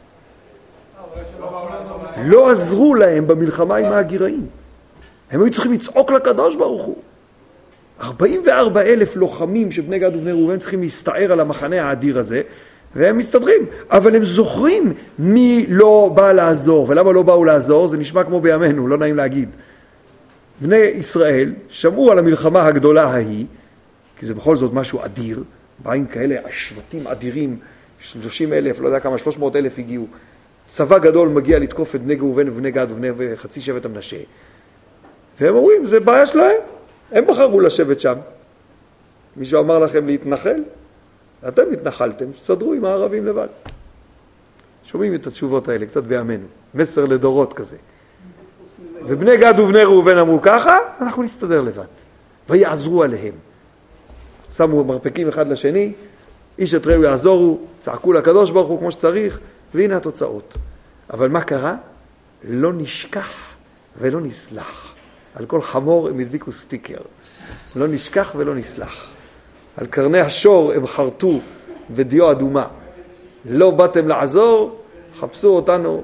לא עזרו להם במלחמה עם ההגיראים. הם היו צריכים לצעוק לקדוש ברוך הוא. 44,000 לוחמים שבני גד ובני ראובן צריכים להסתער על המחנה האדיר הזה, והם מסתדרים. אבל הם זוכרים מי לא בא לעזור. ולמה לא באו לעזור? זה נשמע כמו בימינו, לא נעים להגיד. בני ישראל שמעו על המלחמה הגדולה ההיא, כי זה בכל זאת משהו אדיר, באים כאלה השבטים אדירים, 30,000, לא יודע כמה, 300,000 הגיעו. צבא גדול מגיע לתקוף את בני ראובן ובני גד ובני חצי שבט המנשה. והם אומרים, זה בעיה שלהם. הם בחרו לשבת שם. מישהו אמר לכם להתנחל? אתם התנחלתם, סדרו עם הערבים לבד. שומעים את התשובות האלה, קצת בימינו. מסר לדורות כזה. ובני גד ובני ראובן אמרו ככה, אנחנו נסתדר לבד. ויעזרו עליהם. שמו מרפקים אחד לשני, איש את רעהו יעזורו, צעקו לקדוש ברוך הוא כמו שצריך, והנה התוצאות. אבל מה קרה? לא נשכח ולא נסלח. על כל חמור הם הדביקו סטיקר. לא נשכח ולא נסלח. על קרני השור הם חרטו ודיו אדומה. לא באתם לעזור, חפשו אותנו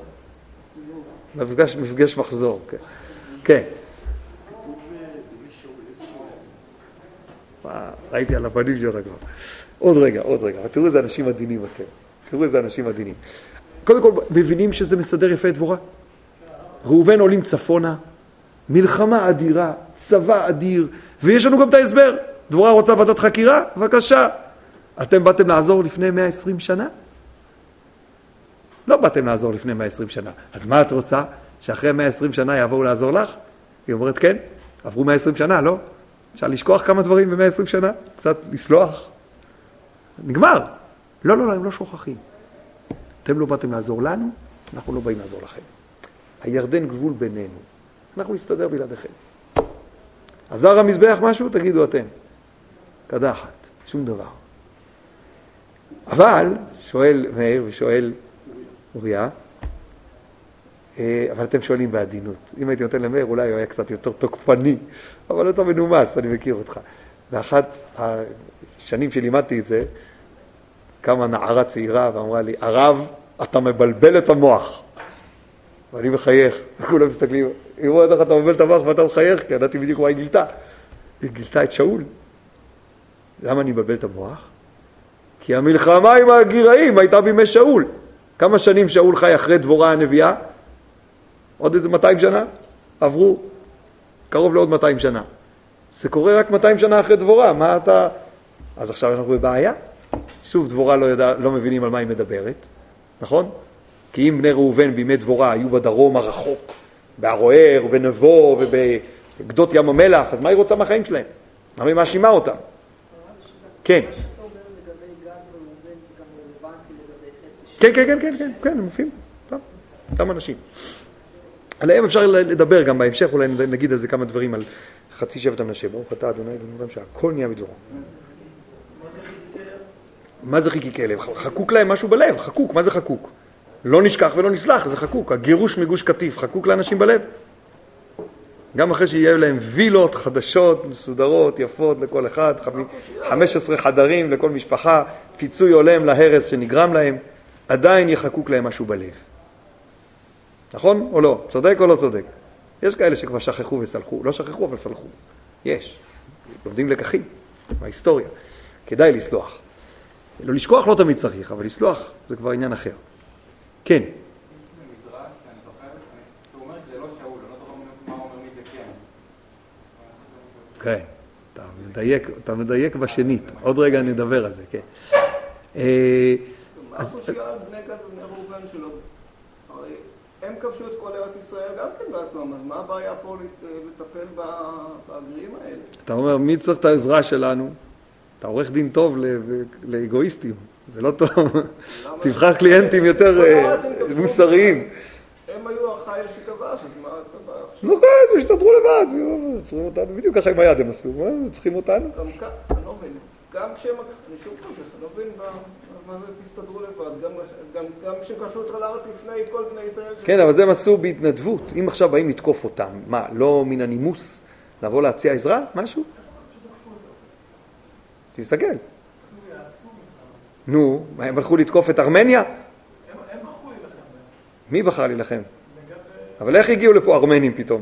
מפגש מחזור. כן. כן. ראיתי על הפנים שלך כבר. עוד רגע. תראו איזה אנשים עדינים אתם. תראו איזה אנשים עדינים. קודם כל, מבינים שזה מסדר יפה את דבורה? ראובן עולים צפונה, מלחמה אדירה, צבא אדיר, ויש לנו גם את ההסבר. דבורה רוצה ועדת חקירה? בבקשה. אתם באתם לעזור לפני 120 שנה? לא באתם לעזור לפני 120 שנה. אז מה את רוצה? שאחרי 120 שנה יבואו לעזור לך? היא אומרת כן. עברו 120 שנה, לא? אפשר לשכוח כמה דברים ב-120 שנה? קצת לסלוח? נגמר. לא, הם לא שוכחים. אתם לא באתם לעזור לנו, אנחנו לא באים לעזור לכם. הירדן גבול בינינו. אנחנו נסתדר בלעדיכם. עזר המזבח משהו? תגידו אתם. קדחת. שום דבר. אבל, שואל מאיר ושואל אוריה, אבל אתם שואלים בעדינות. אם הייתי נותן למאיר, אולי הוא היה קצת יותר תוקפני, אבל אתה מנומס, אני מכיר אותך. באחת השנים שלימדתי את זה, קמה נערה צעירה ואמרה לי, הרב, אתה מבלבל את המוח. ואני מחייך, וכולם מסתכלים, יראו איך אתה מבלבל את המוח ואתה מחייך, כי ידעתי בדיוק מה היא גילתה. היא גילתה את שאול. למה אני מבלבל את המוח? כי המלחמה עם הגיראים הייתה בימי שאול. כמה שנים שאול חי אחרי דבורה הנביאה? עוד איזה 200 שנה? עברו קרוב לעוד 200 שנה. זה קורה רק 200 שנה אחרי דבורה, מה אתה... אז עכשיו אנחנו בבעיה. שוב, דבורה לא מבינים על מה היא מדברת, נכון? כי אם בני ראובן בימי דבורה היו בדרום הרחוק, בערוער, בנבו ובגדות ים המלח, אז מה היא רוצה מהחיים שלהם? למה היא מאשימה אותם? כן. מה שאתה אומר לגבי גד וראובן זה גם רלוונטי לגבי חצי כן, הם מופיעים. אותם אנשים. עליהם אפשר לדבר גם בהמשך, אולי נגיד על זה כמה דברים על חצי שבט המנשה. ברוך אתה אדוני אלוהינו שהכל נהיה בדברו. מה זה חיקי כלב? חקוק להם משהו בלב, חקוק. מה זה חקוק? לא נשכח ולא נסלח, זה חקוק. הגירוש מגוש קטיף, חקוק לאנשים בלב. גם אחרי שיהיה להם וילות חדשות, מסודרות, יפות לכל אחד, 15 חדרים לכל משפחה, פיצוי הולם להרס שנגרם להם, עדיין יחקוק להם משהו בלב. נכון או לא? צודק או לא צודק? יש כאלה שכבר שכחו וסלחו. לא שכחו אבל סלחו. יש. לומדים לקחים מההיסטוריה. כדאי לסלוח. לא לשכוח לא תמיד צריך, אבל לסלוח זה כבר עניין אחר. כן. כן, אתה מדייק בשנית. עוד רגע נדבר על זה, כן. מה חושבים על בני גד ובני ראובן שלו? הרי הם כבשו את כל ארץ ישראל גם כן בעצמם, אז מה הבעיה פה לטפל בגרים האלה? אתה אומר, מי צריך את העזרה שלנו? אתה עורך דין טוב לאגואיסטים, זה לא טוב. תבחר קליינטים יותר מוסריים. הם היו החיל שכבש, אז מה אתה בא עכשיו? לא כן, השתדרו לבד, צריכים אותנו, בדיוק ככה עם היד הם עשו, צריכים אותנו? גם כאן, אני לא מבין, גם כשהם, אני שוב פעם, אני לא מבין מה זה תסתדרו לבד, גם כשהם כבשו אותך לארץ לפני כל בני ישראל. כן, אבל זה הם עשו בהתנדבות, אם עכשיו באים לתקוף אותם, מה, לא מן הנימוס, לבוא להציע עזרה, משהו? תסתכל. נו, הם הלכו לתקוף את ארמניה? הם בחרו להילחם. מי בחר להילחם? אבל איך הגיעו לפה ארמנים פתאום?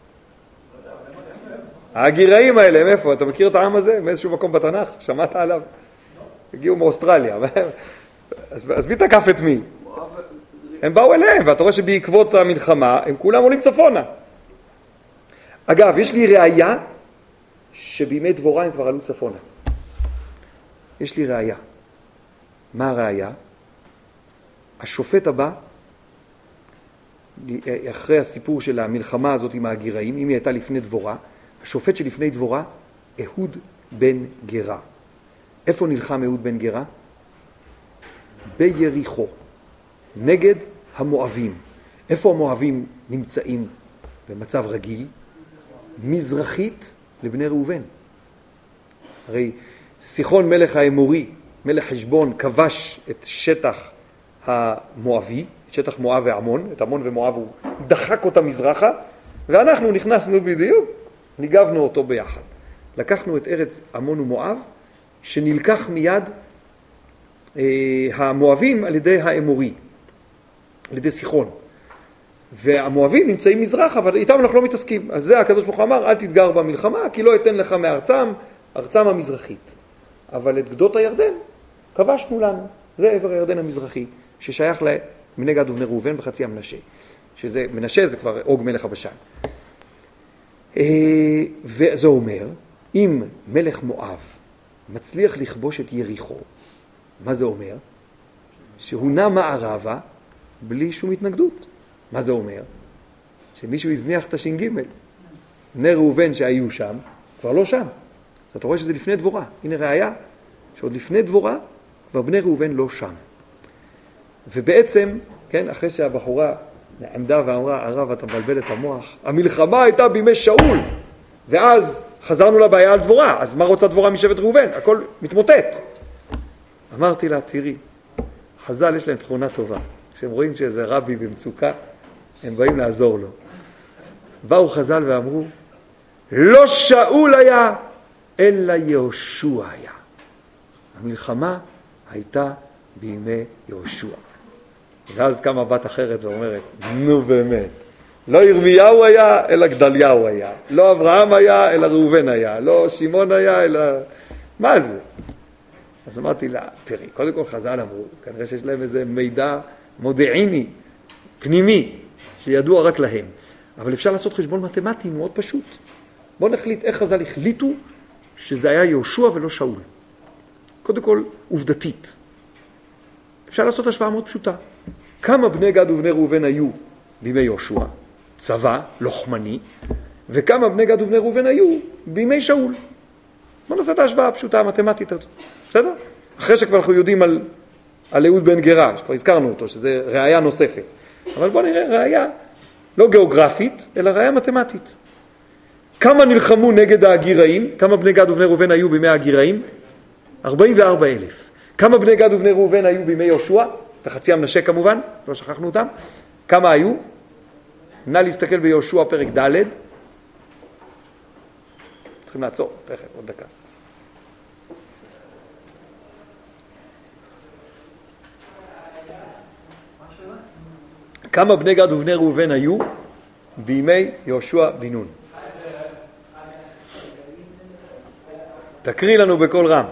הגיראים האלה, מאיפה? אתה מכיר את העם הזה? מאיזשהו מקום בתנ"ך? שמעת עליו? הגיעו מאוסטרליה. אז מי תקף את מי? הם באו אליהם, ואתה רואה שבעקבות המלחמה הם כולם עולים צפונה. אגב, יש לי ראייה שבימי דבורה הם כבר עלו צפונה. יש לי ראייה. מה הראייה? השופט הבא, אחרי הסיפור של המלחמה הזאת עם הגיראים, אם היא הייתה לפני דבורה, השופט שלפני דבורה, אהוד בן גרה. איפה נלחם אהוד בן גרה? ביריחו, נגד המואבים. איפה המואבים נמצאים במצב רגיל? מזרחית לבני ראובן. הרי סיחון מלך האמורי, מלך חשבון, כבש את שטח המואבי, את שטח מואב ועמון, את עמון ומואב הוא דחק אותה מזרחה, ואנחנו נכנסנו בדיוק, ניגבנו אותו ביחד. לקחנו את ארץ עמון ומואב, שנלקח מיד המואבים על ידי האמורי, על ידי סיחון. והמואבים נמצאים מזרחה, אבל איתם אנחנו לא מתעסקים. על זה הקדוש ברוך הוא אמר, אל תתגר במלחמה, כי לא אתן לך מארצם, ארצם המזרחית. אבל את גדות הירדן כבשנו לנו. זה עבר הירדן המזרחי, ששייך לבני גד ובני ראובן וחצי המנשה. שזה, מנשה זה כבר אוג מלך הבשן. וזה אומר, אם מלך מואב מצליח לכבוש את יריחו, מה זה אומר? שהוא נע מערבה בלי שום התנגדות. מה זה אומר? שמישהו הזניח את הש"ג. בני ראובן שהיו שם, כבר לא שם. אז אתה רואה שזה לפני דבורה. הנה ראיה, שעוד לפני דבורה, כבר בני ראובן לא שם. ובעצם, כן, אחרי שהבחורה עמדה ואמרה, הרב, אתה מבלבל את המוח, המלחמה הייתה בימי שאול, ואז חזרנו לבעיה על דבורה, אז מה רוצה דבורה משבט ראובן? הכל מתמוטט. אמרתי לה, תראי, חז"ל יש להם תכונה טובה. כשהם רואים שאיזה רבי במצוקה, הם באים לעזור לו. באו חז"ל ואמרו, לא שאול היה, אלא יהושע היה. המלחמה הייתה בימי יהושע. ואז קמה בת אחרת ואומרת, נו באמת, לא ירמיהו היה, אלא גדליהו היה. לא אברהם היה, אלא ראובן היה. לא שמעון היה, אלא... מה זה? אז אמרתי לה, תראי, קודם כל חז"ל אמרו, כנראה שיש להם איזה מידע מודיעיני, פנימי, שידוע רק להם. אבל אפשר לעשות חשבון מתמטי מאוד פשוט. בואו נחליט איך חז"ל החליטו שזה היה יהושע ולא שאול. קודם כל, עובדתית. אפשר לעשות השוואה מאוד פשוטה. כמה בני גד ובני ראובן היו בימי יהושע? צבא, לוחמני. וכמה בני גד ובני ראובן היו בימי שאול? בואו נעשה את ההשוואה הפשוטה, המתמטית הזאת. בסדר? אחרי שכבר אנחנו יודעים על אהוד בן גרה, שכבר הזכרנו אותו, שזה ראייה נוספת. אבל בואו נראה ראייה לא גיאוגרפית, אלא ראייה מתמטית. כמה נלחמו נגד הגיראים? כמה בני גד ובני ראובן היו בימי הגיראים? 44,000. כמה בני גד ובני ראובן היו בימי יהושע? וחצי המנשה כמובן, לא שכחנו אותם. כמה היו? נא להסתכל ביהושע פרק ד'. צריכים לעצור, תכף, עוד דקה. כמה בני גד ובני ראובן היו בימי יהושע בן נון? תקריא לנו בקול רם.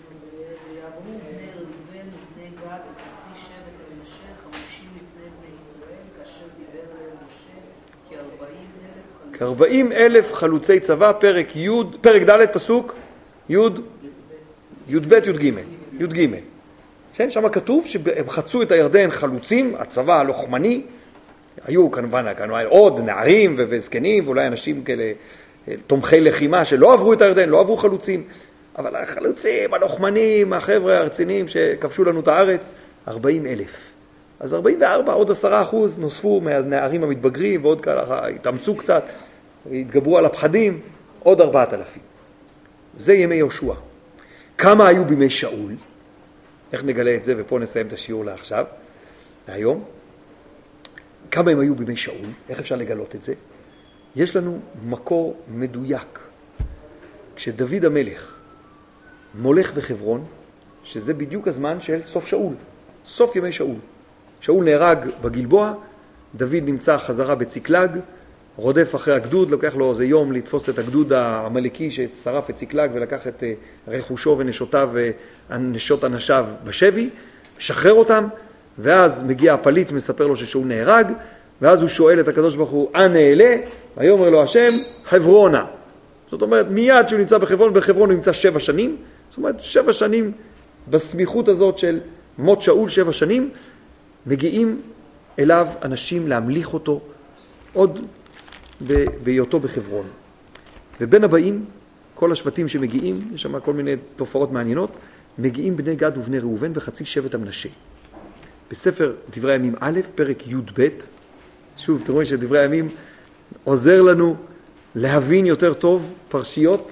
כ-40,000 חלוצי צבא, פרק ד' פסוק י' ב' י' ג'. כן, שם כתוב שהם חצו את הירדן חלוצים, הצבא הלוחמני, היו כמובן עוד נערים וזקנים, ואולי אנשים כאלה תומכי לחימה שלא עברו את הירדן, לא עברו חלוצים, אבל החלוצים, הלוחמנים, החבר'ה הרציניים שכבשו לנו את הארץ, 40,000. אז 44, עוד 10% נוספו מהנערים המתבגרים, ועוד ככה התאמצו קצת, התגברו על הפחדים, עוד 4,000. זה ימי יהושע. כמה היו בימי שאול? איך נגלה את זה? ופה נסיים את השיעור לעכשיו, להיום. כמה הם היו בימי שאול? איך אפשר לגלות את זה? יש לנו מקור מדויק. כשדוד המלך מולך בחברון, שזה בדיוק הזמן של סוף שאול, סוף ימי שאול. שאול נהרג בגלבוע, דוד נמצא חזרה בציקלג, רודף אחרי הגדוד, לוקח לו איזה יום לתפוס את הגדוד המלכי ששרף את ציקלג ולקח את רכושו ונשותיו ונשות אנשיו בשבי, משחרר אותם, ואז מגיע הפליט ומספר לו ששאול נהרג, ואז הוא שואל את הקדוש ברוך הוא, אנה אלה? ויאמר לו השם, חברונה. זאת אומרת, מיד שהוא נמצא בחברון הוא נמצא 7 שנים, זאת אומרת 7 שנים בסמיכות הזאת של מות שאול 7 שנים, מגיעים אליו אנשים להמליך אותו עוד בהיותו בחברון. ובין הבאים, כל השבטים שמגיעים, יש שם כל מיני תופעות מעניינות, מגיעים בני גד ובני ראובן וחצי שבט המנשה. בספר דברי הימים א', פרק י' ב', שוב, תראו שדברי הימים עוזר לנו להבין יותר טוב פרשיות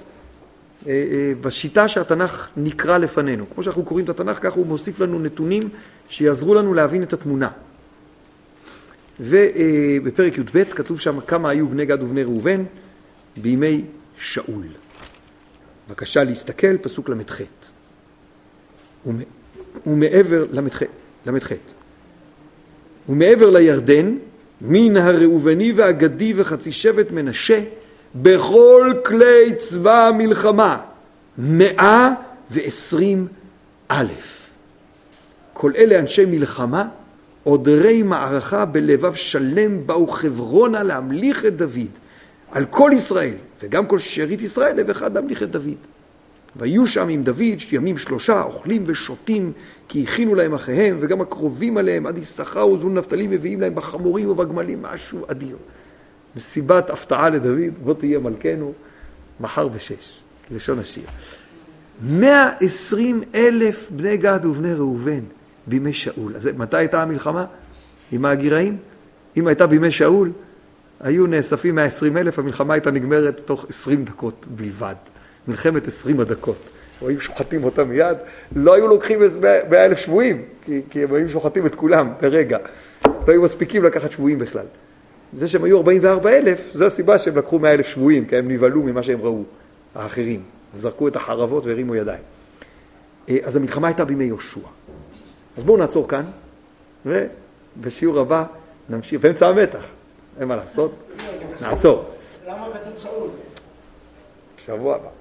בשיטה שהתנ"ך נקרא לפנינו. כמו שאנחנו קוראים את התנ"ך, כך הוא מוסיף לנו נתונים שיעזרו לנו להבין את התמונה. ובפרק י' ב' כתוב שם כמה היו בני גד ובני ראובן בימי שאול. בבקשה להסתכל, פסוק למ"ח. ומעבר למ"ח. ומעבר לירדן, מן הראובני והגדי וחצי שבט מנשה, בכל כלי צבא המלחמה, 120,000. כל אלה אנשי מלחמה, עודרי מערכה בלבב שלם, באו חברונה להמליך את דוד, על כל ישראל, וגם כל שארית ישראל, לב אחד להמליך את דוד. והיו שם עם דוד ימים 3, אוכלים ושותים, כי הכינו להם אחיהם, וגם הקרובים עליהם, עד יששכר וזבולון נפתלי, מביאים להם בחמורים ובגמלים, משהו אדיר. מסיבת הפתעה לדוד, בוא תהיה מלכנו, מחר ב6, לשון השיר. 120,000 בני גד ובני ראובן בימי שאול. אז מתי הייתה המלחמה? עם הגיראים? אם הייתה בימי שאול, היו נאספים 120,000, המלחמה הייתה נגמרת תוך 20 דקות בלבד. מלחמת 20 הדקות. היו שוחטים אותם מיד, לא היו לוקחים 100,000 שבויים, כי הם היו שוחטים את כולם ברגע. לא היו מספיקים לקחת שבויים בכלל. זה שהם היו 44,000, זו הסיבה שהם לקחו 100,000 שבויים, כי הם נבהלו ממה שהם ראו, האחרים. זרקו את החרבות והרימו ידיים. אז המלחמה הייתה בימי יהושע. אז בואו נעצור כאן, בשיעור הבא נמשיך, באמצע המתח, אין מה לעשות, נעצור. למה כתוב שאול? שבוע הבא.